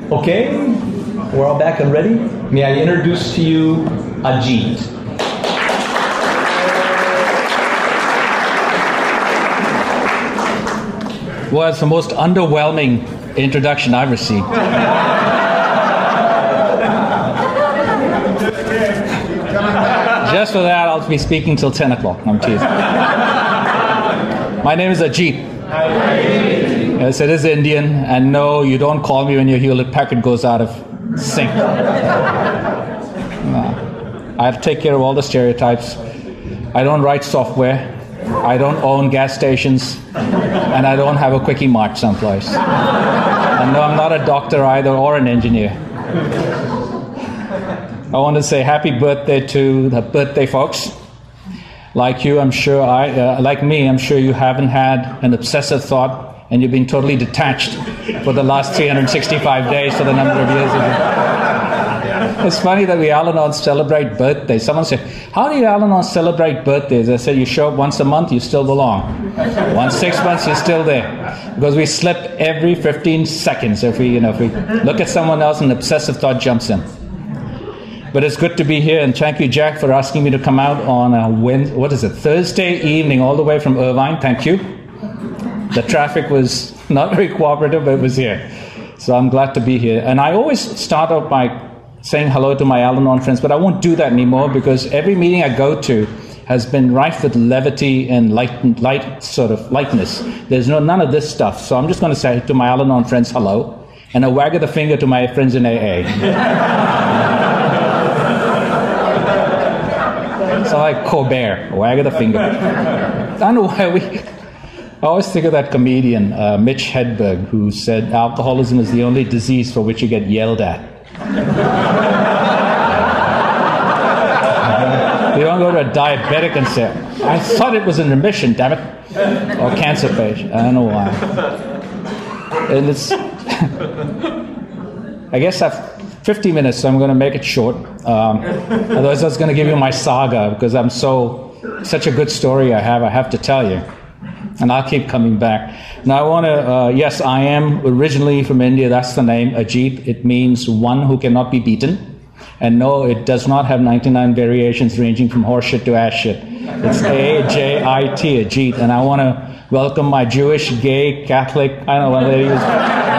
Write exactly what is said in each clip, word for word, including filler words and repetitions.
Okay, we're all back and ready. May I introduce to you Ajit. Well, it's the most underwhelming introduction I've received. Just for that, I'll be speaking till ten o'clock. I'm teasing. My name is Ajit. Yes, it is Indian, and no, you don't call me when your Hewlett Packard goes out of sync. No. I take care of all the stereotypes. I don't write software. I don't own gas stations, and I don't have a quickie mart someplace. And no, I'm not a doctor either or an engineer. I want to say happy birthday to the birthday folks. Like you, I'm sure I, uh, like me, I'm sure you haven't had an obsessive thought and you've been totally detached for the last three hundred sixty-five days for the number of years. It's funny that we Al-Anons celebrate birthdays. Someone said, how do you Al-Anons celebrate birthdays? I said, you show up once a month, you still belong. Once six months, you're still there. Because we slip every fifteen seconds. If we, you know, if we look at someone else, an obsessive thought jumps in. But it's good to be here, and thank you, Jack, for asking me to come out on a Wednesday, what is it, Thursday evening, all the way from Irvine. Thank you. The traffic was not very cooperative, but it was here. So I'm glad to be here. And I always start out by saying hello to my Al-Anon friends, but I won't do that anymore because every meeting I go to has been rife with levity and light, light sort of lightness. There's no none of this stuff. So I'm just going to say to my Al-Anon friends, hello, and a wag of the finger to my friends in A A. So like Colbert, wag of the finger. I don't know why we... I always think of that comedian, uh, Mitch Hedberg, who said alcoholism is the only disease for which you get yelled at. You don't go to a diabetic and say, I thought it was in remission, damn it. Or cancer patient. I don't know why. And it's... I guess I've fifty minutes, so I'm going to make it short. Um, otherwise, I was going to give you my saga because I'm so such a good story I have. I have to tell you, and I'll keep coming back. Now, I want to. Uh, yes, I am originally from India. That's the name Ajit. It means one who cannot be beaten. And no, it does not have ninety-nine variations ranging from horseshit to ass shit. It's A J I T, Ajit. And I want to welcome my Jewish, gay, Catholic. I don't know what they use.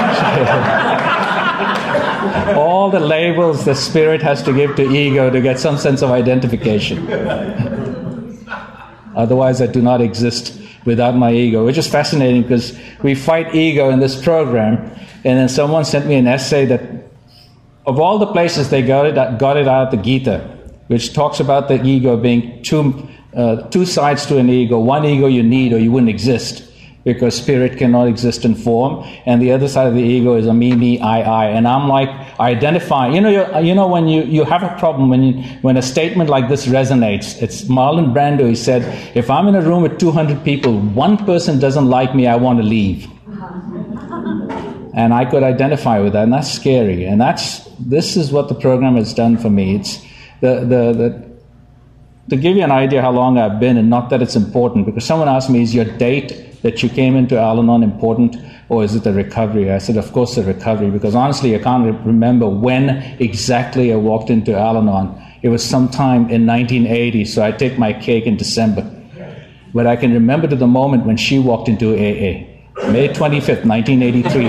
All the labels the spirit has to give to ego to get some sense of identification. Otherwise, I do not exist without my ego, which is fascinating because we fight ego in this program. And then someone sent me an essay that, of all the places they got it, got it out of the Gita, which talks about the ego being two, uh, two sides to an ego. One ego you need or you wouldn't exist, because spirit cannot exist in form, and the other side of the ego is a me, me, I, I. And I'm like, I identify. You know, you're, you know when you, you have a problem when you, when a statement like this resonates. It's Marlon Brando. He said, if I'm in a room with two hundred people, one person doesn't like me, I want to leave. And I could identify with that, and that's scary. And that's this is what the program has done for me. It's the the the. To give you an idea how long I've been, and not that it's important, because someone asked me, is your date that you came into Al-Anon important, or is it the recovery? I said, of course the recovery, because honestly I can't re- remember when exactly I walked into Al-Anon. It was sometime in nineteen eighty, so I take my cake in December. But I can remember to the moment when she walked into A A. May twenty-fifth, nineteen eighty-three.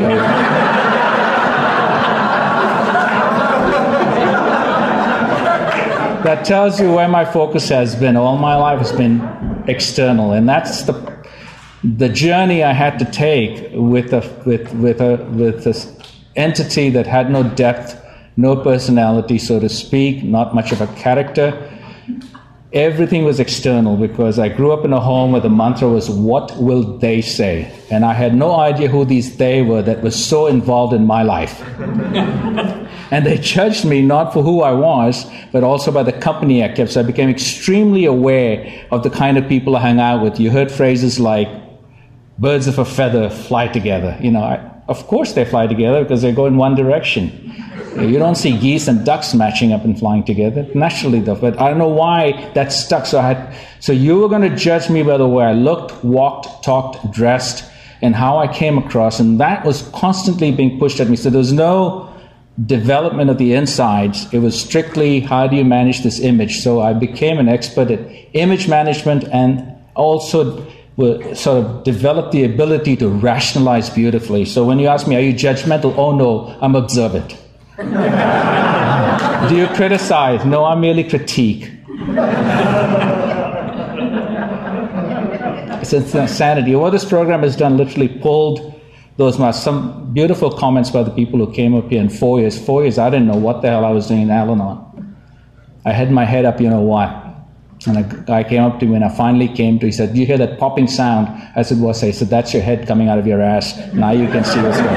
That tells you where my focus has been. All my life has been external, and that's the the journey I had to take with a with with a with this entity that had no depth, no personality, so to speak, not much of a character. Everything was external because I grew up in a home where the mantra was, what will they say? And I had no idea who these they were that was so involved in my life. And they judged me not for who I was, but also by the company I kept. So I became extremely aware of the kind of people I hang out with. You heard phrases like, birds of a feather fly together. You know, I, of course they fly together because they go in one direction. You don't see geese and ducks matching up and flying together. Naturally, though. But I don't know why that stuck. So I had, so you were going to judge me by the way I looked, walked, talked, dressed, and how I came across. And that was constantly being pushed at me. So there was no development of the insides. It was strictly how do you manage this image. So I became an expert at image management and also sort of developed the ability to rationalize beautifully. So when you ask me, are you judgmental? Oh no, I'm observant. Do you criticize? No, I merely critique. It's insanity. What this program has done, literally pulled those masks. Some beautiful comments by the people who came up here in four years. Four years, I didn't know what the hell I was doing in Al-Anon. I had my head up, you know what? And a guy came up to me, and I finally came to, he said, do you hear that popping sound? I said, what's that? He said, that's your head coming out of your ass. Now you can see what's going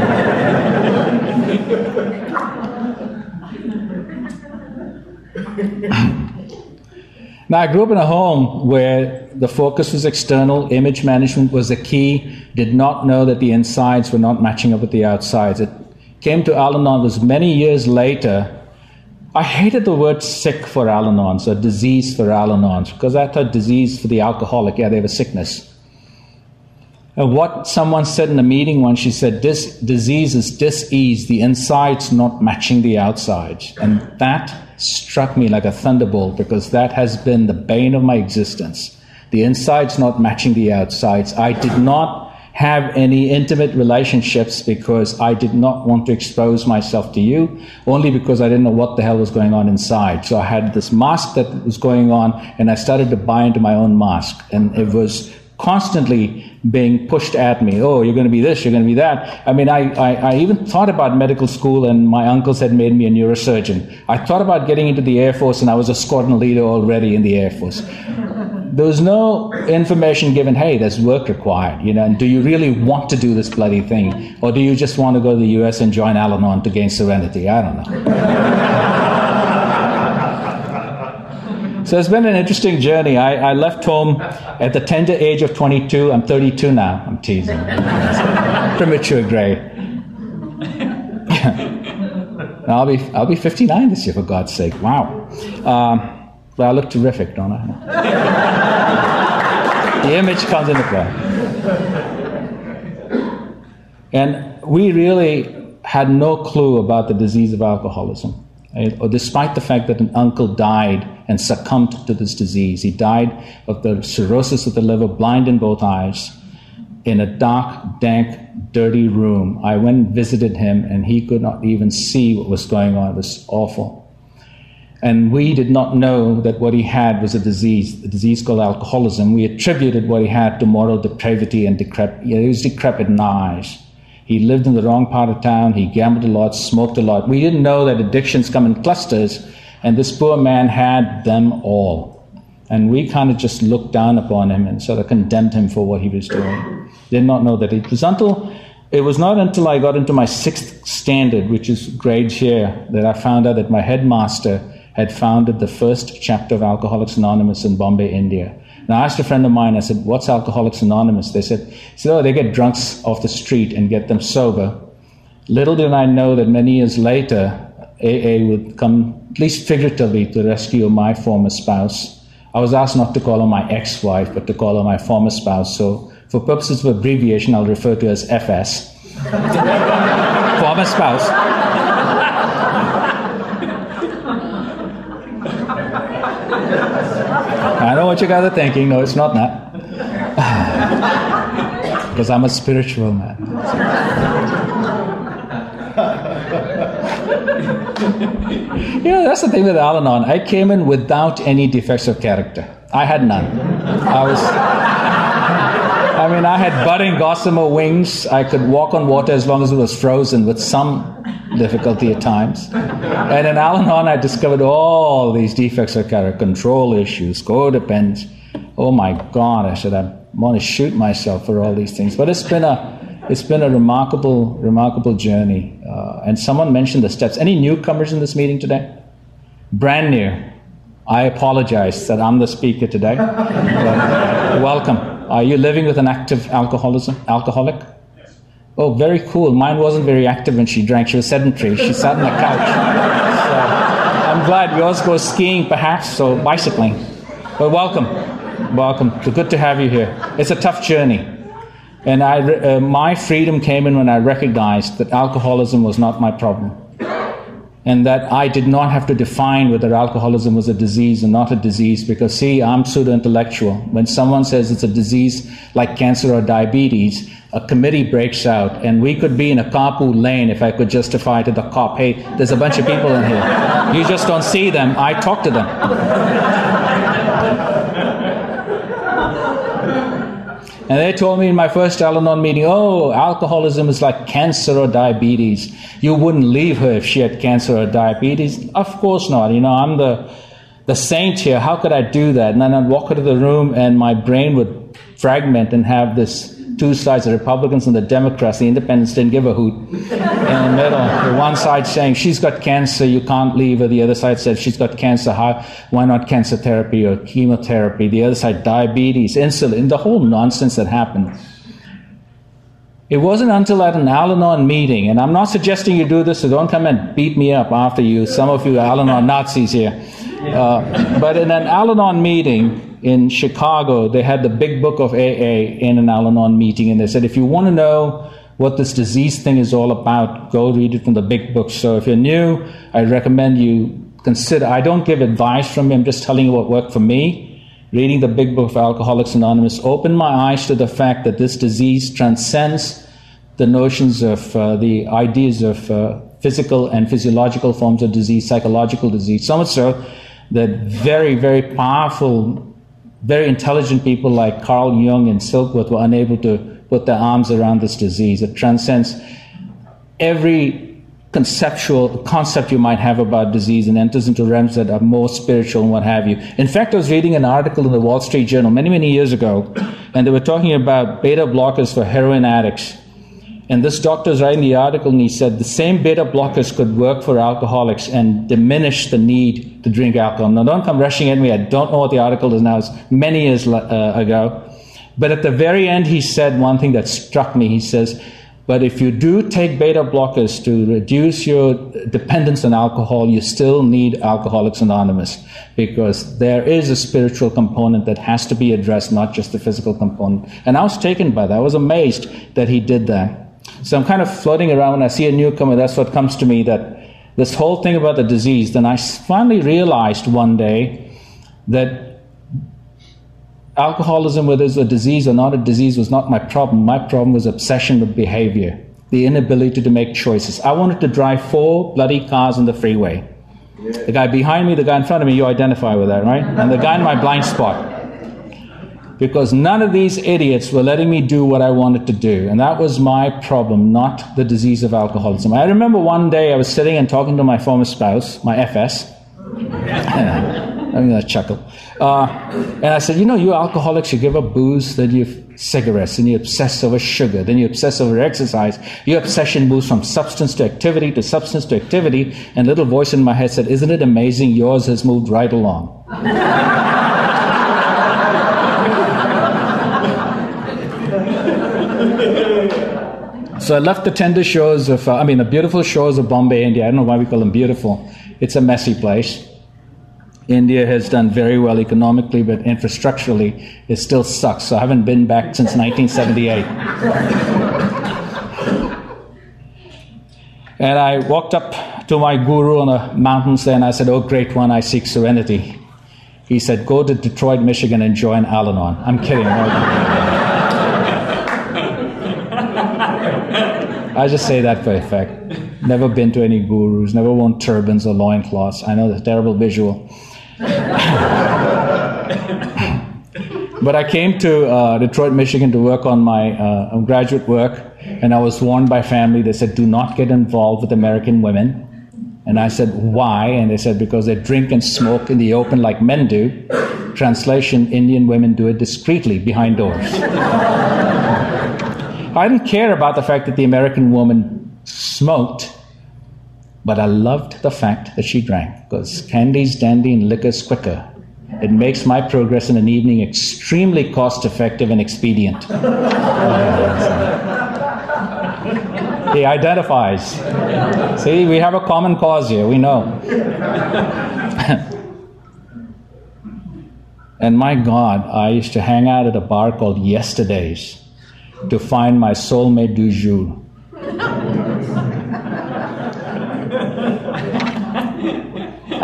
on. Now, I grew up in a home where the focus was external, image management was the key, did not know that the insides were not matching up with the outsides. It came to Al-Anon, it was many years later. I hated the word sick for Al-Anons, or disease for Al-Anons, because I thought disease for the alcoholic, yeah, they have a sickness. And what someone said in a meeting once, she said, this disease is dis-ease, the insides not matching the outsides. And that struck me like a thunderbolt, because that has been the bane of my existence. The insides not matching the outsides. I did not have any intimate relationships because I did not want to expose myself to you, only because I didn't know what the hell was going on inside. So I had this mask that was going on, and I started to buy into my own mask. And it was constantly being pushed at me. Oh, you're going to be this, you're going to be that. I mean, I, I, I even thought about medical school, and my uncles had made me a neurosurgeon. I thought about getting into the Air Force, and I was a squadron leader already in the Air Force. There was no information given, hey, there's work required, you know, and do you really want to do this bloody thing? Or do you just want to go to the U S and join Al-Anon to gain serenity? I don't know. So it's been an interesting journey. I, I left home at the tender age of twenty-two. I'm thirty-two now. I'm teasing. Premature gray. I'll be I'll be fifty-nine this year, for God's sake. Wow. Um, but I look terrific, don't I? The image comes into play. And we really had no clue about the disease of alcoholism. Or despite the fact that an uncle died and succumbed to this disease. He died of the cirrhosis of the liver, blind in both eyes, in a dark, dank, dirty room. I went and visited him, and he could not even see what was going on. It was awful. And we did not know that what he had was a disease, a disease called alcoholism. We attributed what he had to moral depravity and decrepit. He was decrepit in our eyes. He lived in the wrong part of town. He gambled a lot, smoked a lot. We didn't know that addictions come in clusters, and this poor man had them all. And we kind of just looked down upon him and sort of condemned him for what he was doing. Did not know that it was until it was not until I got into my sixth standard, which is grades here, that I found out that my headmaster had founded the first chapter of Alcoholics Anonymous in Bombay, India. Now, I asked a friend of mine, I said, what's Alcoholics Anonymous? They said, so, oh, they get drunks off the street and get them sober. Little did I know that many years later, A A would come, at least figuratively, to the rescue of my former spouse. I was asked not to call her my ex-wife, but to call her my former spouse. So, for purposes of abbreviation, I'll refer to her as F S. Former spouse. I know what you guys are thinking. No, it's not that. Because I'm a spiritual man. You know, that's the thing with Al-Anon. I came in without any defects of character. I had none. I was... I mean, I had budding gossamer wings. I could walk on water as long as it was frozen, with some difficulty at times. And in Al-Anon, I discovered all these defects of character, control issues, codependence. Oh my God, I said, I want to shoot myself for all these things. But it's been a, it's been a remarkable, remarkable journey. Uh, and someone mentioned the steps. Any newcomers in this meeting today? Brand new. I apologize that I'm the speaker today. But welcome. Are you living with an active alcoholism, alcoholic? Yes. Oh, very cool. Mine wasn't very active when she drank. She was sedentary. She sat on the couch. So I'm glad yours goes skiing, perhaps, so bicycling. But welcome. Welcome. It's good to have you here. It's a tough journey. And I, uh, my freedom came in when I recognized that alcoholism was not my problem. and that I did not have to define whether alcoholism was a disease or not a disease, because, see, I'm pseudo-intellectual. When someone says it's a disease like cancer or diabetes, a committee breaks out, and we could be in a carpool lane if I could justify to the cop, hey, there's a bunch of people in here. You just don't see them. I talk to them. And they told me in my first Al-Anon meeting, oh, alcoholism is like cancer or diabetes. You wouldn't leave her if she had cancer or diabetes. Of course not. You know, I'm the, the saint here. How could I do that? And then I'd walk into the room and my brain would fragment and have this two sides, the Republicans and the Democrats. The independents didn't give a hoot. In the middle, the one side saying, she's got cancer, you can't leave her. The other side said, she's got cancer, how, why not cancer therapy or chemotherapy? The other side, diabetes, insulin, the whole nonsense that happened. It wasn't until at an Al-Anon meeting, and I'm not suggesting you do this, so don't come and beat me up after you. Some of you are Al-Anon Nazis here. Uh, but in an Al-Anon meeting in Chicago, they had the big book of A A in an Al-Anon meeting, and they said, if you want to know what this disease thing is all about, go read it from the big book. So if you're new, I recommend you consider, I don't give advice from me, I'm just telling you what worked for me. Reading the big book of Alcoholics Anonymous opened my eyes to the fact that this disease transcends the notions of uh, the ideas of uh, physical and physiological forms of disease, psychological disease. So much so that very, very powerful, very intelligent people like Carl Jung and Silkworth were unable to put their arms around this disease. It transcends every conceptual concept you might have about disease and enters into realms that are more spiritual and what have you. In fact, I was reading an article in the Wall Street Journal many, many years ago, and they were talking about beta blockers for heroin addicts. And this doctor's writing the article, and he said the same beta blockers could work for alcoholics and diminish the need to drink alcohol. Now, don't come rushing at me. I don't know what the article is now. It's many years uh, ago. But at the very end, he said one thing that struck me. He says, but if you do take beta blockers to reduce your dependence on alcohol, you still need Alcoholics Anonymous, because there is a spiritual component that has to be addressed, not just the physical component. And I was taken by that. I was amazed that he did that. So I'm kind of floating around when I see a newcomer. That's what comes to me, that this whole thing about the disease. Then I finally realized one day that alcoholism, whether it's a disease or not a disease, was not my problem. My problem was obsession with behavior, the inability to make choices. I wanted to drive four bloody cars on the freeway. The guy behind me, the guy in front of me, you identify with that, right? And the guy in my blind spot. Because none of these idiots were letting me do what I wanted to do. And that was my problem, not the disease of alcoholism. I remember one day I was sitting and talking to my former spouse, my F S. I'm going to chuckle. Uh, and I said, you know, you alcoholics, you give up booze, then you have cigarettes, and you obsess over sugar, then you obsess over exercise. Your obsession moves from substance to activity to substance to activity. And a little voice in my head said, isn't it amazing? Yours has moved right along. So I left the tender shores of, uh, I mean, the beautiful shores of Bombay, India. I don't know why we call them beautiful. It's a messy place. India has done very well economically, but infrastructurally, it still sucks. So I haven't been back since nineteen seventy-eight. And I walked up to my guru on the mountains there, and I said, oh, great one, I seek serenity. He said, go to Detroit, Michigan, and join Al-Anon. I'm kidding. I just say that for effect. Never been to any gurus, never worn turbans or loincloths. I know that's a terrible visual. But I came to uh, Detroit, Michigan to work on my uh, graduate work, and I was warned by family. They said, do not get involved with American women. And I said, why? And they said, because they drink and smoke in the open like men do. Translation, Indian women do it discreetly behind doors. I didn't care about the fact that the American woman smoked, but I loved the fact that she drank, because candy's dandy and liquor's quicker. It makes my progress in an evening extremely cost-effective and expedient. He identifies. See, we have a common cause here, we know. And my God, I used to hang out at a bar called Yesterdays to find my soulmate du jour.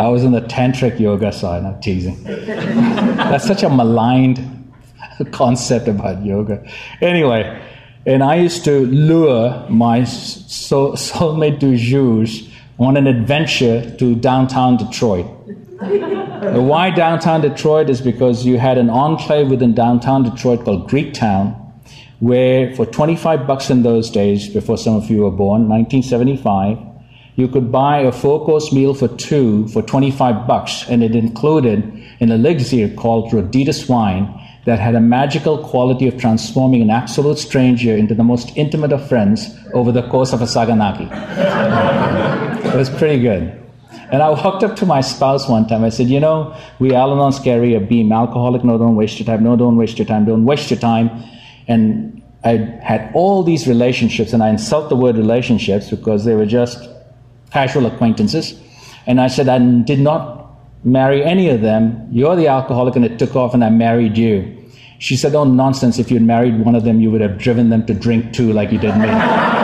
I was in the tantric yoga side. I'm teasing. That's such a maligned concept about yoga. Anyway, and I used to lure my soul, soulmate du jour on an adventure to downtown Detroit. Why downtown Detroit is because you had an enclave within downtown Detroit called Greektown, where for twenty-five bucks in those days, before some of you were born, nineteen seventy-five, you could buy a four-course meal for two for twenty-five bucks, and it included an elixir called Roditas wine that had a magical quality of transforming an absolute stranger into the most intimate of friends over the course of a saganaki. It was pretty good. And I walked up to my spouse one time. I said, you know, we Al-Anons carry a beam, alcoholic, no, don't waste your time, no, don't waste your time, don't waste your time. And I had all these relationships, and I insult the word relationships because they were just casual acquaintances. And I said, I did not marry any of them. You're the alcoholic, and it took off, and I married you. She said, oh, nonsense. If you'd married one of them, you would have driven them to drink too, like you did me.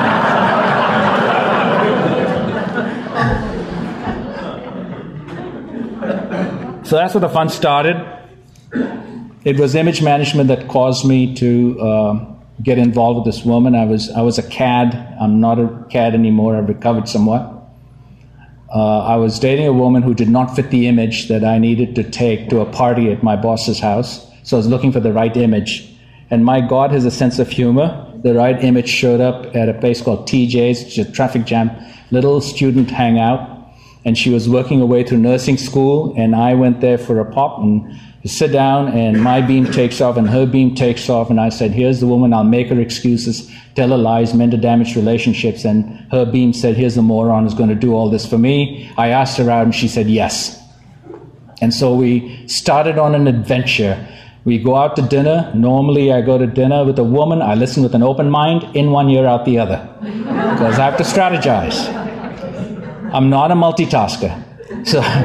So that's where the fun started. It was image management that caused me to uh, get involved with this woman. I was I was a cad. I'm not a cad anymore. I've recovered somewhat. Uh, I was dating a woman who did not fit the image that I needed to take to a party at my boss's house. So I was looking for the right image. And my God has a sense of humor. The right image showed up at a place called T J's, which is a traffic jam, little student hangout. And she was working her way through nursing school, and I went there for a pop and sit down, and my beam takes off and her beam takes off, and I said, here's the woman, I'll make her excuses, tell her lies, mend her damaged relationships. And her beam said, here's the moron who's going to do all this for me. I asked her out, and she said yes. And so we started on an adventure. We go out to dinner. Normally I go to dinner with a woman. I listen with an open mind, in one ear, out the other, because I have to strategize. I'm not a multitasker. So I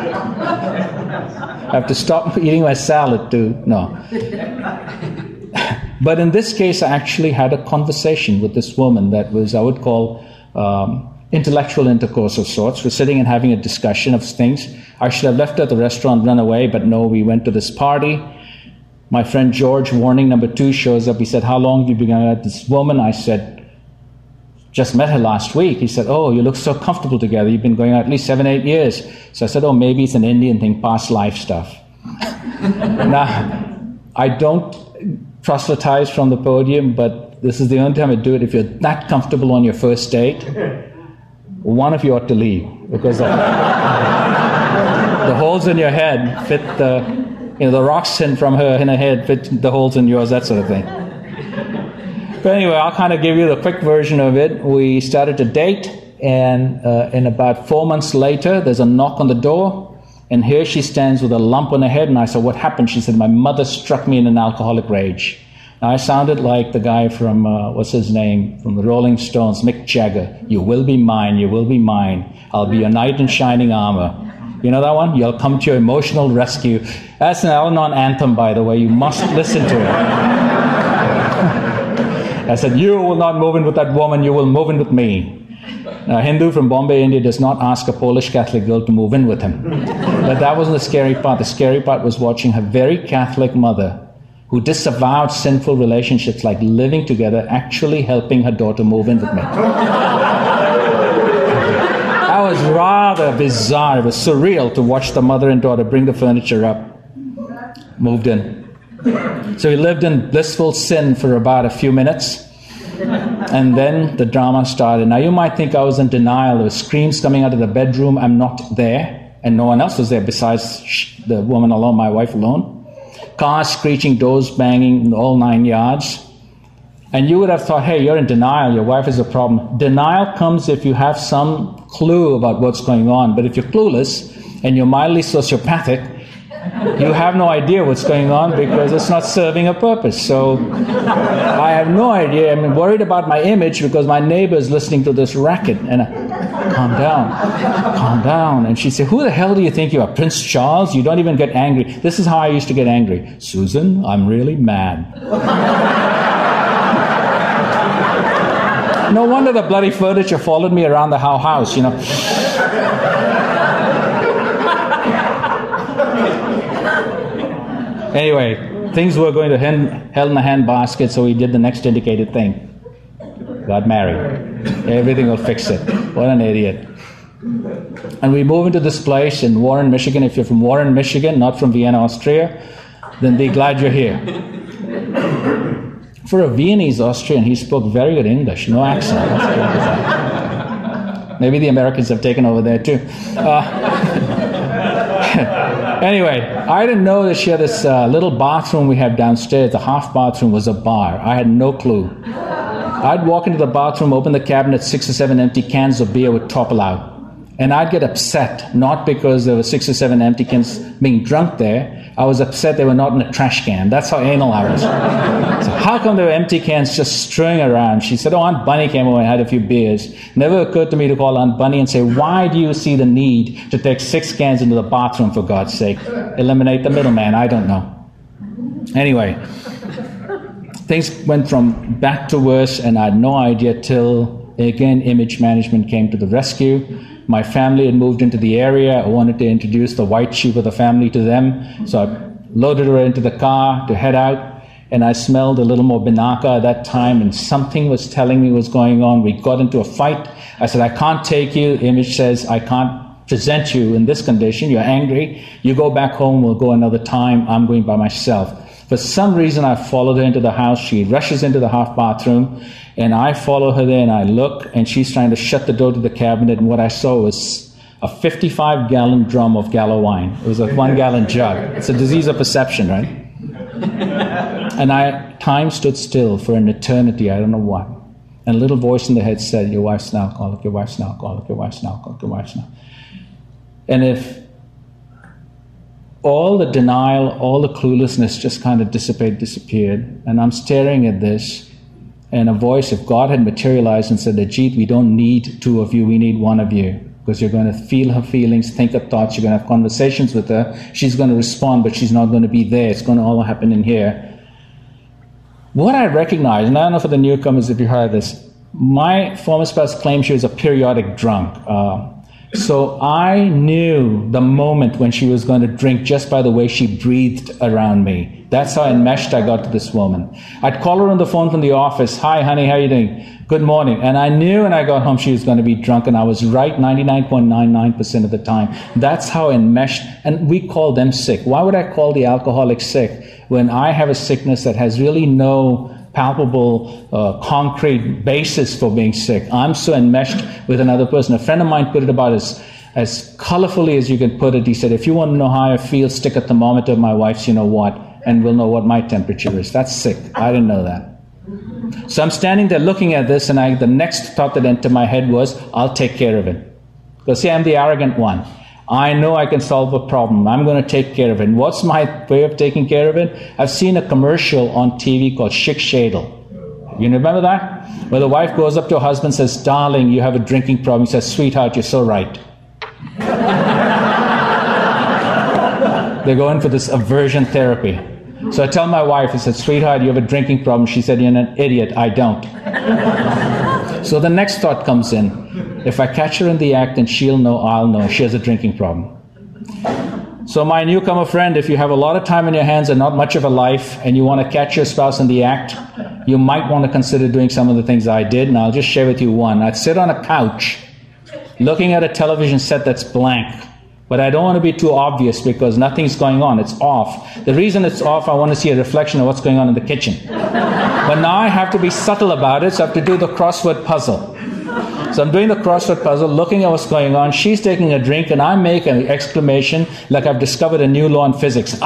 have to stop eating my salad too. No. But in this case, I actually had a conversation with this woman that was, I would call, um, intellectual intercourse of sorts. We're sitting and having a discussion of things. I should have left her at the restaurant, run away, but no, we went to this party. My friend George, warning number two, shows up. He said, how long have you been with this woman? I said, just met her last week. He said, oh, you look so comfortable together. You've been going out at least seven, eight years. So I said, oh, maybe it's an Indian thing, past life stuff. Now, I don't proselytize from the podium, but this is the only time I do it. If you're that comfortable on your first date, one of you ought to leave, because the, the holes in your head fit the, you know, the rocks in from her in her head fit the holes in yours, that sort of thing. But anyway, I'll kind of give you the quick version of it. We started to date, and uh, in about four months later, there's a knock on the door, and here she stands with a lump on her head, and I said, what happened? She said, my mother struck me in an alcoholic rage. Now, I sounded like the guy from, uh, what's his name, from the Rolling Stones, Mick Jagger. You will be mine, you will be mine. I'll be your knight in shining armor. You know that one? You'll come to your emotional rescue. That's an Al-Anon anthem, by the way. You must listen to it. I said, you will not move in with that woman, you will move in with me. A Hindu from Bombay, India does not ask a Polish Catholic girl to move in with him. But that wasn't the scary part. The scary part was watching her very Catholic mother, who disavowed sinful relationships like living together, actually helping her daughter move in with me. That was rather bizarre. It was surreal to watch the mother and daughter bring the furniture up. Moved in. So we lived in blissful sin for about a few minutes, and then the drama started. Now you might think I was in denial. There were screams coming out of the bedroom. I'm not there, and no one else was there besides the woman alone, my wife alone. Cars screeching, doors banging, all nine yards. And you would have thought, hey, you're in denial, your wife is a problem. Denial comes if you have some clue about what's going on. But if you're clueless and you're mildly sociopathic, you have no idea what's going on because it's not serving a purpose. So I have no idea. I'm worried about my image because my neighbor is listening to this racket. And I, calm down, calm down. And she said, who the hell do you think you are, Prince Charles? You don't even get angry. This is how I used to get angry. Susan, I'm really mad. No wonder the bloody furniture followed me around the house, you know. Anyway, things were going to hen, hell in a handbasket, so we did the next indicated thing. Got married. Everything will fix it. What an idiot. And we move into this place in Warren, Michigan. If you're from Warren, Michigan, not from Vienna, Austria, then be glad you're here. For a Viennese Austrian, he spoke very good English, no accent. Maybe the Americans have taken over there too. Uh, anyway, I didn't know that she had this uh, little bathroom we have downstairs. The half bathroom was a bar. I had no clue. I'd walk into the bathroom, open the cabinet, six or seven empty cans of beer would topple out. And I'd get upset, not because there were six or seven empty cans being drunk there. I was upset they were not in a trash can. That's how anal I was. So how come there were empty cans just strewing around? She said, oh, Aunt Bunny came over and had a few beers. Never occurred to me to call Aunt Bunny and say, why do you see the need to take six cans into the bathroom, for God's sake? Eliminate the middleman. I don't know. Anyway, things went from bad to worse, and I had no idea till, again, image management came to the rescue. My family had moved into the area. I wanted to introduce the white sheep of the family to them. So I loaded her into the car to head out, and I smelled a little more Binaca at that time, and something was telling me what was going on. We got into a fight. I said, I can't take you. Image says, I can't present you in this condition. You're angry. You go back home. We'll go another time. I'm going by myself. For some reason, I followed her into the house. She rushes into the half bathroom, and I follow her there, and I look, and she's trying to shut the door to the cabinet, and what I saw was a fifty-five gallon drum of Gallo wine. It was a one-gallon jug. It's a disease of perception, right? And I, time stood still for an eternity, I don't know what. And a little voice in the head said, your wife's an alcoholic, your wife's an alcoholic, your wife's an alcoholic, your wife's an alcoholic. And if all the denial, all the cluelessness just kind of dissipated, disappeared, and I'm staring at this, and a voice, if God had materialized and said, Ajit, we don't need two of you, we need one of you, because you're going to feel her feelings, think her thoughts, you're going to have conversations with her, she's going to respond, but she's not going to be there, it's going to all happen in here. What I recognize, and I don't know for the newcomers if you heard this, my former spouse claimed she was a periodic drunk. Uh, So I knew the moment when she was going to drink just by the way she breathed around me. That's how enmeshed I got to this woman. I'd call her on the phone from the office. Hi, honey, how you doing? Good morning. And I knew when I got home she was going to be drunk, and I was right ninety-nine point nine nine percent of the time. That's how enmeshed. And we call them sick. Why would I call the alcoholic sick when I have a sickness that has really no palpable, uh, concrete basis for being sick? I'm so enmeshed with another person. A friend of mine put it about as, as colorfully as you can put it. He said, if you want to know how I feel, stick a thermometer in my wife's, you know what, and we'll know what my temperature is. That's sick. I didn't know that. So I'm standing there looking at this, and I, the next thought that entered my head was, I'll take care of it. Because see, I'm the arrogant one. I know I can solve a problem. I'm going to take care of it. And what's my way of taking care of it? I've seen a commercial on T V called Schick Shadel. You remember that? Where the wife goes up to her husband and says, darling, you have a drinking problem. He says, sweetheart, you're so right. They're going for this aversion therapy. So I tell my wife, I said, sweetheart, you have a drinking problem. She said, you're an idiot. I don't. So the next thought comes in. If I catch her in the act, then she'll know, I'll know. She has a drinking problem. So my newcomer friend, if you have a lot of time in your hands and not much of a life, and you want to catch your spouse in the act, you might want to consider doing some of the things I did, and I'll just share with you one. I'd sit on a couch looking at a television set that's blank, but I don't want to be too obvious because nothing's going on. It's off. The reason it's off, I want to see a reflection of what's going on in the kitchen. But now I have to be subtle about it, so I have to do the crossword puzzle. So I'm doing the crossword puzzle, looking at what's going on. She's taking a drink, and I make an exclamation like I've discovered a new law in physics.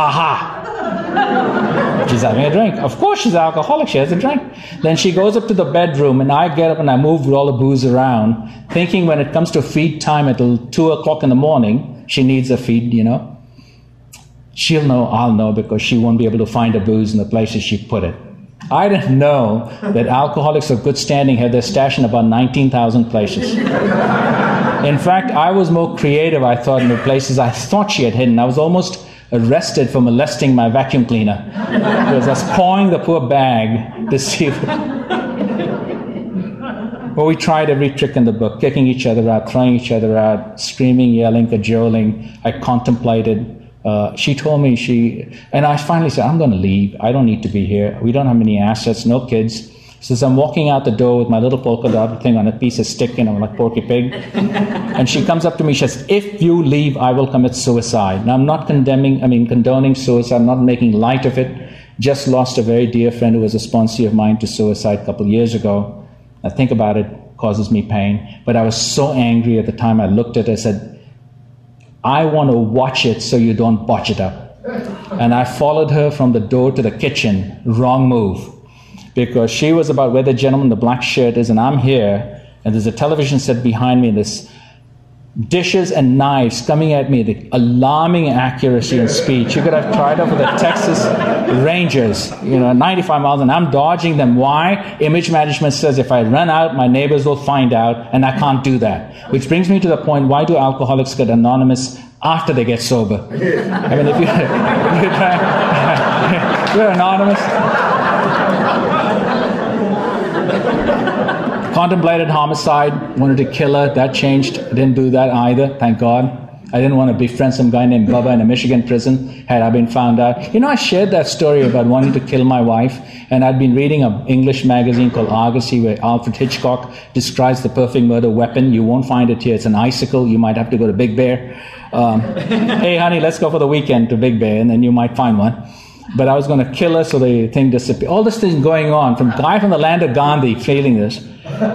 Aha! She's having a drink. Of course she's alcoholic. She has a drink. Then she goes up to the bedroom, and I get up and I move all the booze around, thinking when it comes to feed time at two o'clock in the morning, she needs a feed, you know. She'll know, I'll know, because she won't be able to find the booze in the places she put it. I didn't know that alcoholics of good standing had their stash in about nineteen thousand places. In fact, I was more creative, I thought, in the places I thought she had hidden. I was almost arrested for molesting my vacuum cleaner, because I was pawing the poor bag to see if it... Well, we tried every trick in the book, kicking each other out, throwing each other out, screaming, yelling, cajoling. I contemplated. Uh, she told me she, and I finally said, I'm going to leave. I don't need to be here. We don't have many assets, no kids. She says, I'm walking out the door with my little polka dot thing on a piece of stick, and I'm like Porky Pig. And she comes up to me, she says, if you leave, I will commit suicide. Now, I'm not condemning, I mean, condoning suicide. I'm not making light of it. Just lost a very dear friend who was a sponsor of mine to suicide a couple of years ago. I think about it, causes me pain. But I was so angry at the time. I looked at it, I said, I want to watch it so you don't botch it up. And I followed her from the door to the kitchen. Wrong move. Because she was about where the gentleman in the black shirt is, and I'm here, and there's a television set behind me, and there's dishes and knives coming at me, the alarming accuracy and speed. You could have tried out for the Texas Rangers, you know, ninety-five miles, and I'm dodging them. Why? Image management says if I run out, my neighbors will find out, and I can't do that. Which brings me to the point, why do alcoholics get anonymous after they get sober? I mean, if you, if you try, you're anonymous. Contemplated homicide, wanted to kill her. That changed. I didn't do that either, thank God. I didn't want to befriend some guy named Bubba in a Michigan prison, had I been found out. You know, I shared that story about wanting to kill my wife, and I'd been reading an English magazine called Argosy, where Alfred Hitchcock describes the perfect murder weapon. You won't find it here. It's an icicle. You might have to go to Big Bear. Um, hey, honey, let's go for the weekend to Big Bear, and then you might find one. But I was going to kill her so the thing disappeared. All this thing going on, from guy from the land of Gandhi feeling this.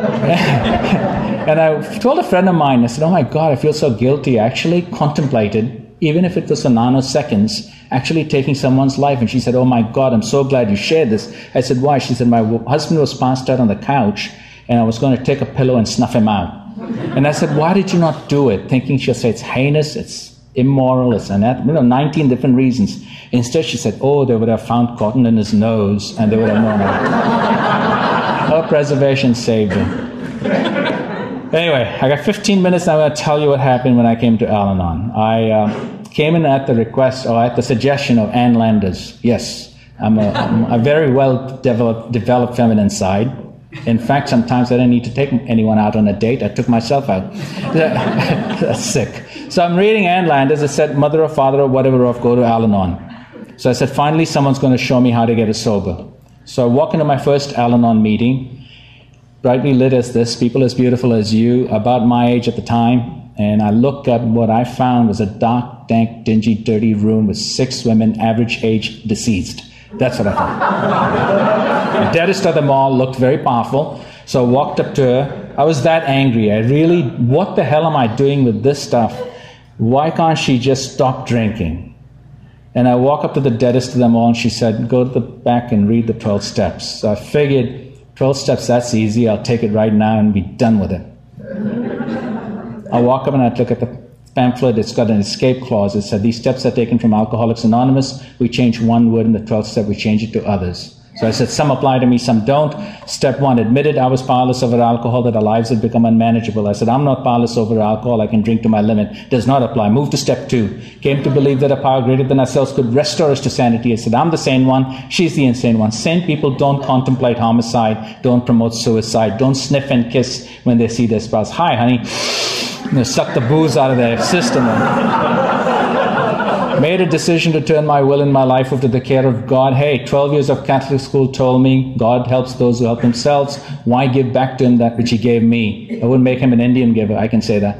And I told a friend of mine, I said, oh my God, I feel so guilty. I actually contemplated, even if it was for nanoseconds, actually taking someone's life. And she said, oh my God, I'm so glad you shared this. I said, why? She said, my husband was passed out on the couch, and I was going to take a pillow and snuff him out. And I said, why did you not do it? Thinking she'll say it's heinous, it's immoral, it's unearthly, you know, nineteen different reasons. Instead, she said, oh, they would have found cotton in his nose, and they would have known it. Her preservation saved him. Anyway, I got fifteen minutes, and I'm going to tell you what happened when I came to Al-Anon. I uh, came in at the request, or at the suggestion of Ann Landers. Yes, I'm a, I'm a very well-developed developed feminine side. In fact, sometimes I didn't need to take anyone out on a date. I took myself out. That's sick. So I'm reading Ann Landers. It said, mother or father or whatever of, go to Al-Anon. So I said, finally, someone's going to show me how to get it sober. So I walk into my first Al-Anon meeting, brightly lit as this, people as beautiful as you, about my age at the time. And I looked at what I found was a dark, dank, dingy, dirty room with six women, average age, deceased. That's what I thought. The deadest of them all looked very powerful. So I walked up to her. I was that angry. I really, what the hell am I doing with this stuff? Why can't she just stop drinking? And I walk up to the deadest of them all, and she said, go to the back and read the twelve steps. So I figured, twelve steps, that's easy. I'll take it right now and be done with it. I walk up and I look at the pamphlet. It's got an escape clause. It said, these steps are taken from Alcoholics Anonymous. We change one word in the twelfth step. We change it to others. So I said, some apply to me, some don't. Step one, admitted I was powerless over alcohol, that our lives had become unmanageable. I said, I'm not powerless over alcohol. I can drink to my limit. Does not apply. Move to step two. Came to believe that a power greater than ourselves could restore us to sanity. I said, I'm the sane one. She's the insane one. Sane people don't contemplate homicide, don't promote suicide, don't sniff and kiss when they see their spouse. Hi, honey. You know, suck the booze out of their system. Made a decision to turn my will and my life over to the care of God. Hey, twelve years of Catholic school told me God helps those who help themselves. Why give back to him that which he gave me? I wouldn't make him an Indian giver, I can say that.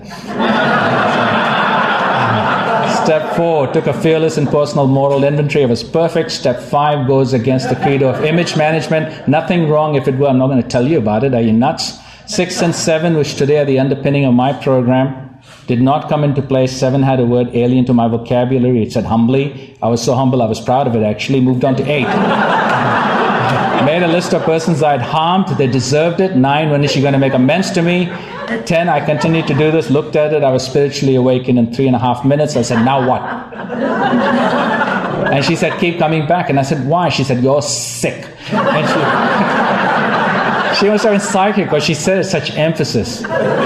Step four, took a fearless and personal moral inventory. I was perfect. Step five goes against the credo of image management. Nothing wrong if it were. I'm not going to tell you about it. Are you nuts? Six and seven, which today are the underpinning of my program, did not come into play. Seven had a word alien to my vocabulary. It said humbly. I was so humble, I was proud of it, actually. Moved on to eight. Made a list of persons I'd harmed. They deserved it. Nine, when is she going to make amends to me? Ten, I continued to do this. Looked at it. I was spiritually awakened in three and a half minutes. I said, now what? And she said, keep coming back. And I said, why? She said, you're sick. And she, she was so psychic, because she said it with such emphasis.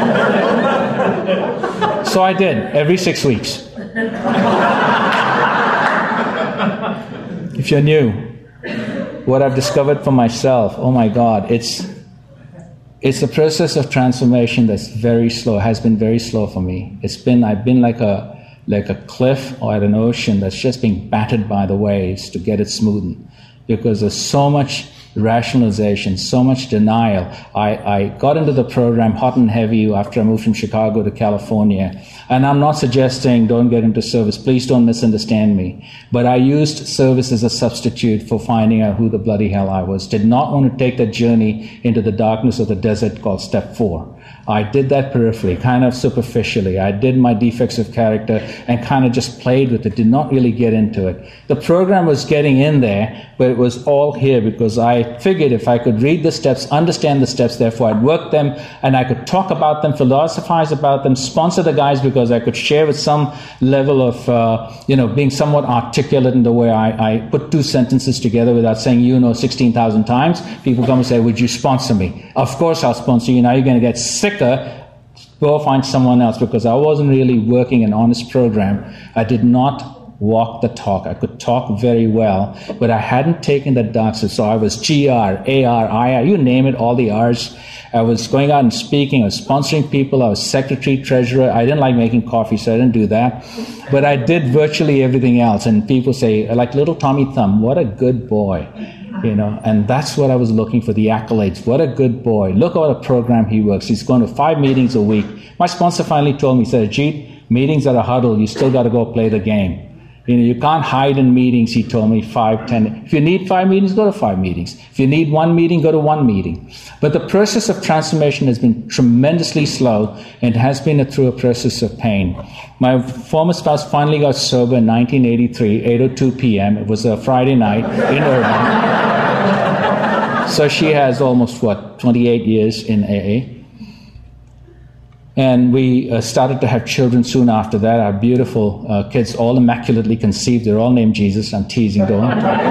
So I did, every six weeks. If you're new, what I've discovered for myself, oh my God, it's it's a process of transformation that's very slow, has been very slow for me. It's been, I've been like a like a cliff or at an ocean that's just being battered by the waves to get it smoothened. Because there's so much rationalization, so much denial. I, I got into the program hot and heavy after I moved from Chicago to California. And I'm not suggesting don't get into service. Please don't misunderstand me. But I used service as a substitute for finding out who the bloody hell I was. Did not want to take that journey into the darkness of the desert called step four. I did that peripherally, kind of superficially. I did my defects of character and kind of just played with it, did not really get into it. The program was getting in there, but it was all here because I figured if I could read the steps, understand the steps, therefore I'd work them, and I could talk about them, philosophize about them, sponsor the guys because I could share with some level of, uh, you know, being somewhat articulate in the way I, I put two sentences together without saying you know sixteen thousand times. People come and say, would you sponsor me? Of course I'll sponsor you. Now you're going to get sick. Go find someone else, because I wasn't really working an honest program. I did not walk the talk. I could talk very well, but I hadn't taken the dark side. So I was G R, A R, I R, you name it, all the R's. I was going out and speaking. I was sponsoring people. I was secretary, treasurer. I didn't like making coffee, so I didn't do that. But I did virtually everything else. And people say, like little Tommy Thumb, what a good boy. You know, and that's what I was looking for, the accolades. What a good boy. Look at what a program he works. He's going to five meetings a week. My sponsor finally told me, he said, Ajit, meetings are a huddle. You still got to go play the game. You know, you can't hide in meetings, he told me, five, ten. If you need five meetings, go to five meetings. If you need one meeting, go to one meeting. But the process of transformation has been tremendously slow and has been through a process of pain. My former spouse finally got sober in nineteen eighty-three, eight oh two p.m. It was a Friday night in Irvine. So she has almost, what, twenty-eight years in A A. And we uh, started to have children soon after that. Our beautiful uh, kids, all immaculately conceived. They're all named Jesus. I'm teasing, don't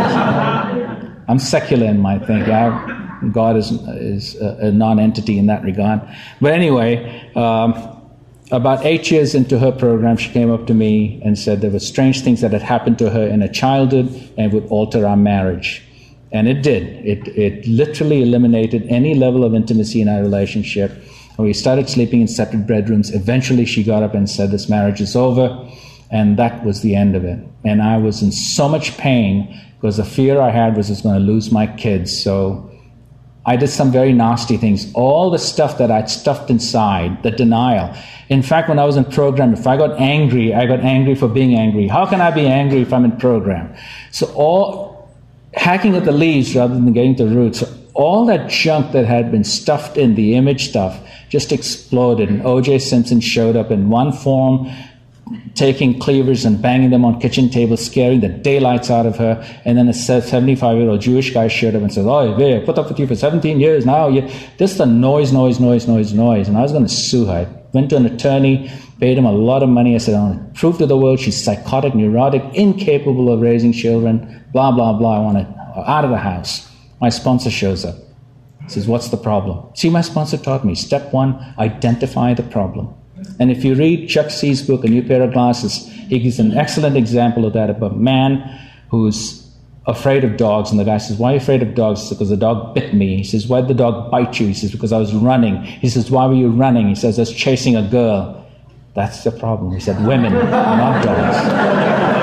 I'm secular in my thinking. I, God is, is a, a non-entity in that regard. But anyway, um, about eight years into her program, she came up to me and said there were strange things that had happened to her in her childhood and would alter our marriage. And it did. It, it literally eliminated any level of intimacy in our relationship. We started sleeping in separate bedrooms. Eventually, she got up and said, this marriage is over. And that was the end of it. And I was in so much pain because the fear I had was I was going to lose my kids. So I did some very nasty things. All the stuff that I'd stuffed inside, the denial. In fact, when I was in program, if I got angry, I got angry for being angry. How can I be angry if I'm in program? So all hacking at the leaves rather than getting to the roots. So all that junk that had been stuffed in, the image stuff, just exploded. And O J Simpson showed up in one form, taking cleavers and banging them on kitchen tables, scaring the daylights out of her. And then a seventy-five-year-old Jewish guy showed up and said, oh, I put up with you for seventeen years now. You, this is the noise, noise, noise, noise, noise. And I was going to sue her. I went to an attorney, paid him a lot of money. I said, I want to prove to the world she's psychotic, neurotic, incapable of raising children, blah, blah, blah. I want her out of the house. My sponsor shows up. He says, what's the problem? See, my sponsor taught me, step one, identify the problem. And if you read Chuck C's book, A New Pair of Glasses, he gives an excellent example of that, about a man who's afraid of dogs. And the guy says, why are you afraid of dogs? He says, because the dog bit me. He says, why did the dog bite you? He says, because I was running. He says, why were you running? He says, I was chasing a girl. That's the problem. He said, women, not dogs.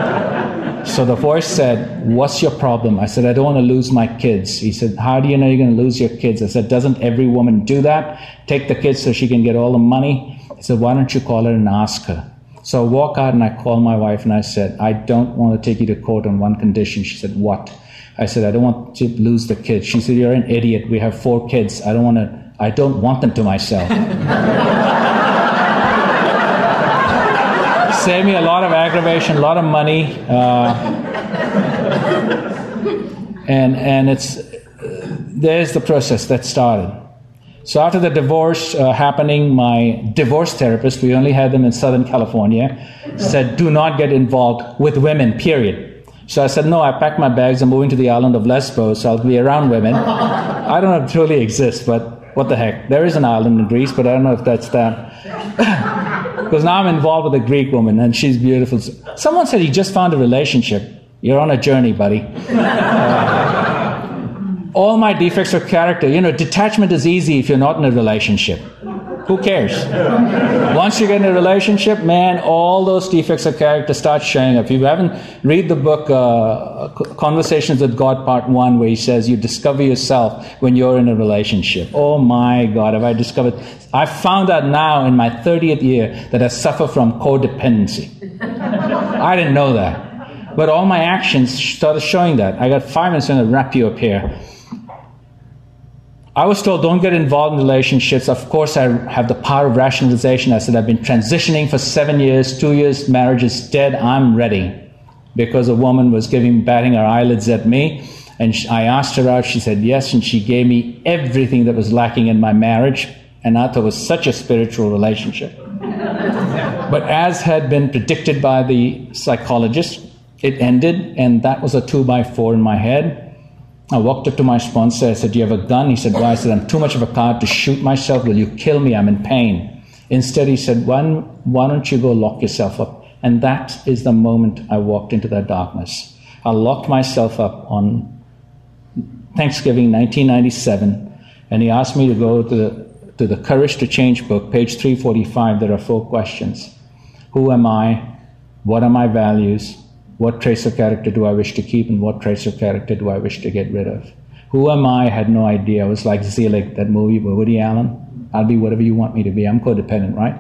So the voice said, what's your problem? I said, I don't want to lose my kids. He said, how do you know you're going to lose your kids? I said, doesn't every woman do that? Take the kids so she can get all the money? He said, why don't you call her and ask her? So I walk out and I call my wife and I said, I don't want to take you to court on one condition. She said, what? I said, I don't want to lose the kids. She said, you're an idiot. We have four kids. I don't want to, I don't want them to myself. Saved me a lot of aggravation, a lot of money, uh, and and it's uh, there's the process that started. So after the divorce uh, happening, my divorce therapist, we only had them in Southern California, said, do not get involved with women, period. So I said, no, I packed my bags, I'm moving to the island of Lesbos, so I'll be around women. I don't know if it truly exists, but what the heck. There is an island in Greece, but I don't know if that's that. Because now I'm involved with a Greek woman, and she's beautiful. Someone said he just found a relationship. You're on a journey, buddy. Uh, all my defects of character, you know, detachment is easy if you're not in a relationship. Who cares? Once you get in a relationship, man, all those defects of character start showing up. If you haven't, read the book uh, Conversations with God Part one, where he says you discover yourself when you're in a relationship. Oh my God, have I discovered... I found out now in my thirtieth year that I suffer from codependency. I didn't know that. But all my actions started showing that. I got five minutes and I'll wrap you up here. I was told, don't get involved in relationships. Of course, I have the power of rationalization. I said, I've been transitioning for seven years, two years, marriage is dead, I'm ready. Because a woman was giving, batting her eyelids at me. And I asked her out, she said yes, and she gave me everything that was lacking in my marriage. And I thought it was such a spiritual relationship. But as had been predicted by the psychologist, it ended, and that was a two by four in my head. I walked up to my sponsor. I said, do you have a gun? He said, why? I said, I'm too much of a coward to shoot myself. Will you kill me? I'm in pain. Instead, he said, why, why don't you go lock yourself up? And that is the moment I walked into that darkness. I locked myself up on Thanksgiving nineteen ninety-seven, and he asked me to go to the, to the Courage to Change book, page three forty-five. There are four questions. Who am I? What are my values? What traits of character do I wish to keep, and what traits of character do I wish to get rid of? Who am I? I had no idea. I was like Zelig, that movie by Woody Allen. I'll be whatever you want me to be. I'm codependent, right?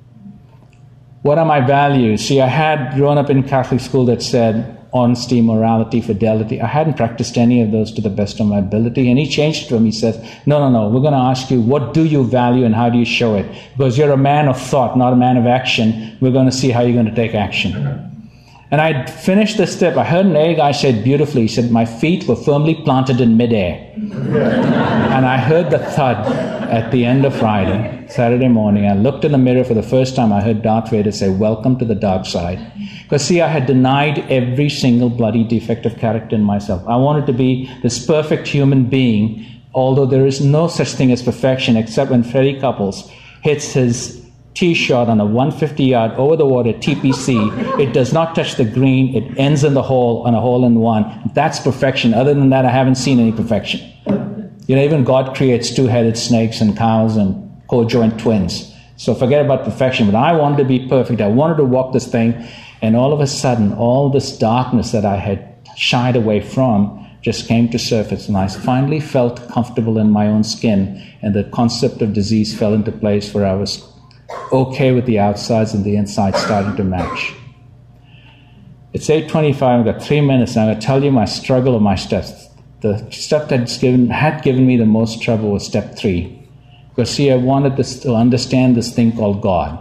What are my values? See, I had grown up in Catholic school that said honesty, morality, fidelity. I hadn't practiced any of those to the best of my ability. And he changed it to me. He says, no, no, no. We're going to ask you, what do you value and how do you show it? Because you're a man of thought, not a man of action. We're going to see how you're going to take action. And I finished the step. I heard an A guy say it beautifully. He said, my feet were firmly planted in midair. And I heard the thud at the end of Friday, Saturday morning. I looked in the mirror for the first time. I heard Darth Vader say, welcome to the dark side. Because see, I had denied every single bloody defect of character in myself. I wanted to be this perfect human being, although there is no such thing as perfection, except when Freddie Couples hits his tee shot on a one hundred fifty yard over the water T P C. It does not touch the green. It ends in the hole on a hole in one. That's perfection. Other than that, I haven't seen any perfection. You know, even God creates two-headed snakes and cows and co-joint twins. So forget about perfection. But I wanted to be perfect. I wanted to walk this thing. And all of a sudden, all this darkness that I had shied away from just came to surface. And I finally felt comfortable in my own skin. And the concept of disease fell into place where I was okay with the outsides and the insides starting to match. It's eight twenty-five. I've got three minutes. And I'm going to tell you my struggle of my steps. The step that's given, had given me the most trouble was step three. Because see, I wanted this, to understand this thing called God.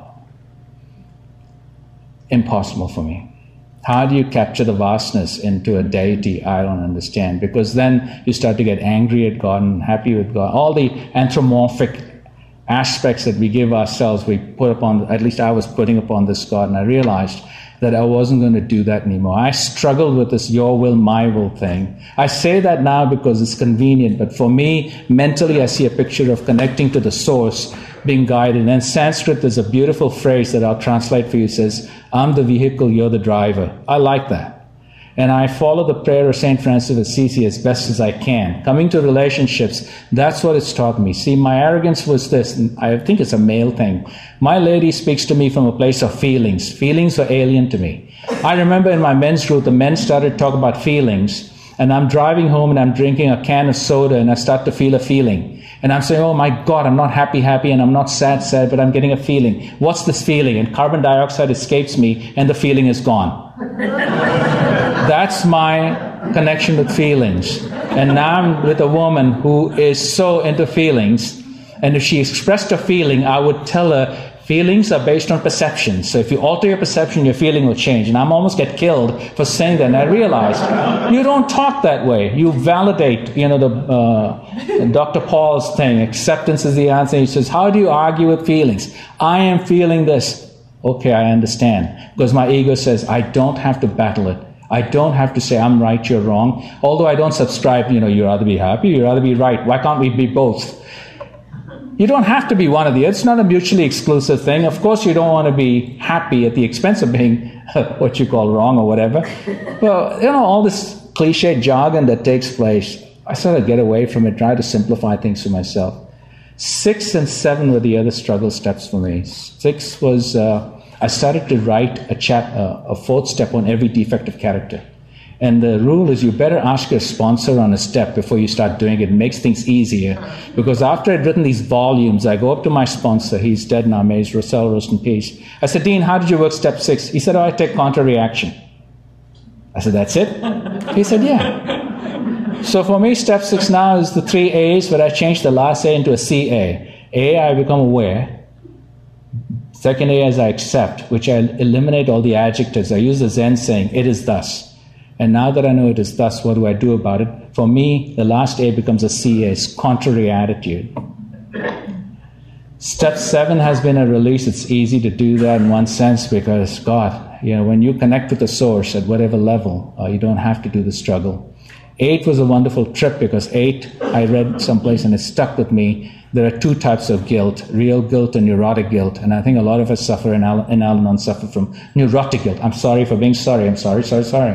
Impossible for me. How do you capture the vastness into a deity? I don't understand. Because then you start to get angry at God and happy with God. All the anthropomorphic aspects that we give ourselves, we put upon, at least I was putting upon this God, and I realized that I wasn't going to do that anymore. I struggled with this your will, my will thing. I say that now because it's convenient, but for me, mentally, I see a picture of connecting to the source, being guided. And in Sanskrit, there's a beautiful phrase that I'll translate for you. It says, I'm the vehicle, you're the driver. I like that. And I follow the prayer of Saint Francis of Assisi as best as I can. Coming to relationships, that's what it's taught me. See, my arrogance was this, and I think it's a male thing. My lady speaks to me from a place of feelings. Feelings are alien to me. I remember in my men's group, the men started to talk about feelings, and I'm driving home and I'm drinking a can of soda and I start to feel a feeling. And I'm saying, oh my God, I'm not happy, happy, and I'm not sad, sad, but I'm getting a feeling. What's this feeling? And carbon dioxide escapes me and the feeling is gone. That's my connection with feelings. And now I'm with a woman who is so into feelings. And if she expressed a feeling, I would tell her, feelings are based on perception. So if you alter your perception, your feeling will change. And I'm almost get killed for saying that. And I realized, you don't talk that way. You validate, you know, the uh, Doctor Paul's thing. Acceptance is the answer. He says, how do you argue with feelings? I am feeling this. Okay, I understand. Because my ego says, I don't have to battle it. I don't have to say, I'm right, you're wrong. Although I don't subscribe, you know, you'd rather be happy, you'd rather be right. Why can't we be both? You don't have to be one or the other. It's not a mutually exclusive thing. Of course, you don't want to be happy at the expense of being what you call wrong or whatever. Well, you know, all this cliche jargon that takes place, I sort of get away from it, try to simplify things for myself. Six and seven were the other struggle steps for me. Six was uh, I started to write a chap, uh, a fourth step on every defect of character. And the rule is you better ask your sponsor on a step before you start doing it. It makes things easier. Because after I'd written these volumes, I go up to my sponsor. He's dead now, may his Russell rest in peace. I said, Dean, how did you work step six? He said, oh, I take counter-reaction. I said, that's it? He said, yeah. So for me, step six now is the three A's, where I changed the last A into a C A. A, I become aware. Second A is I accept, which I eliminate all the adjectives. I use the Zen saying, it is thus. And now that I know it is thus, what do I do about it? For me, the last A becomes a C A, it's contrary attitude. Step seven has been a release. It's easy to do that in one sense because, God, you know, when you connect with the source at whatever level, uh, you don't have to do the struggle. Eight was a wonderful trip because eight, I read someplace and it stuck with me. There are two types of guilt, real guilt and neurotic guilt. And I think a lot of us suffer in, Al- in Al-Anon suffer from neurotic guilt. I'm sorry for being sorry. I'm sorry, sorry, sorry.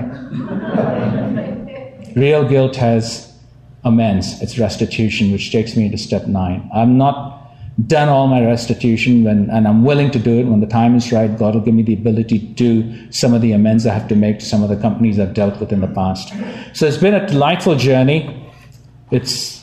Real guilt has amends. It's restitution, which takes me into step nine. I'm not done all my restitution, when, and I'm willing to do it. When the time is right, God will give me the ability to do some of the amends I have to make to some of the companies I've dealt with in the past. So it's been a delightful journey. It's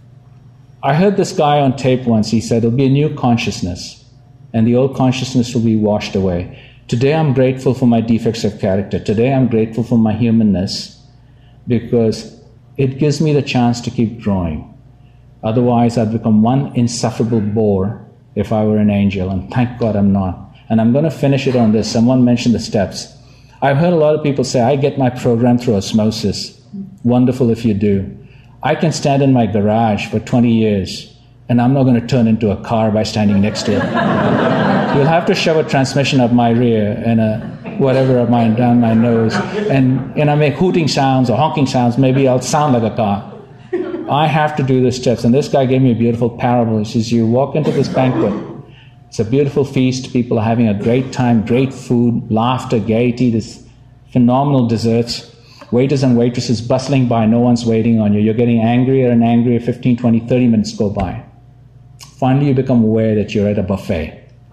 I heard this guy on tape once. He said, there'll be a new consciousness, and the old consciousness will be washed away. Today I'm grateful for my defects of character. Today I'm grateful for my humanness, because it gives me the chance to keep growing. Otherwise, I'd become one insufferable bore if I were an angel, and thank God I'm not. And I'm going to finish it on this. Someone mentioned the steps. I've heard a lot of people say, I get my program through osmosis. Wonderful if you do. I can stand in my garage for twenty years, and I'm not going to turn into a car by standing next to it. You'll have to shove a transmission up my rear and a whatever up my, down my nose, and, and I make hooting sounds or honking sounds. Maybe I'll sound like a car. I have to do the steps. And this guy gave me a beautiful parable. He says, you walk into this banquet. It's a beautiful feast. People are having a great time, great food, laughter, gaiety, this phenomenal desserts. Waiters and waitresses bustling by, no one's waiting on you. You're getting angrier and angrier, fifteen, twenty, thirty minutes go by. Finally, you become aware that you're at a buffet. So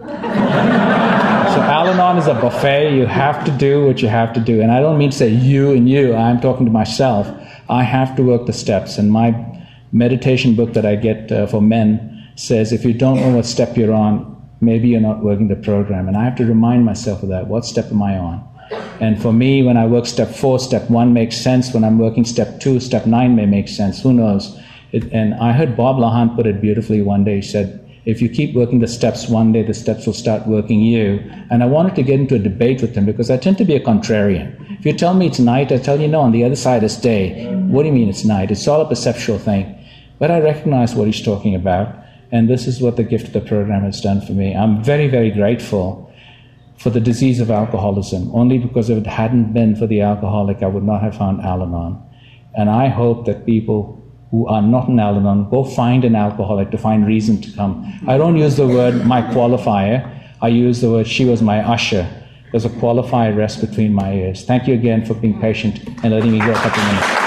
Al-Anon is a buffet. You have to do what you have to do. And I don't mean to say you and you. I'm talking to myself. I have to work the steps. And my meditation book that I get uh, for men says, if you don't know what step you're on, maybe you're not working the program. And I have to remind myself of that. What step am I on? And for me, when I work step four, step one makes sense. When I'm working step two, step nine may make sense. Who knows? It, and I heard Bob Lahant put it beautifully one day. He said, if you keep working the steps one day, the steps will start working you. And I wanted to get into a debate with him because I tend to be a contrarian. If you tell me it's night, I tell you no, on the other side is day. What do you mean it's night? It's all a perceptual thing. But I recognize what he's talking about. And this is what the gift of the program has done for me. I'm very, very grateful for the disease of alcoholism, only because if it hadn't been for the alcoholic, I would not have found Al-Anon. And I hope that people who are not in Al-Anon go find an alcoholic to find reason to come. I don't use the word my qualifier. I use the word she was my usher. There's a qualifier rest between my ears. Thank you again for being patient and letting me go a couple minutes.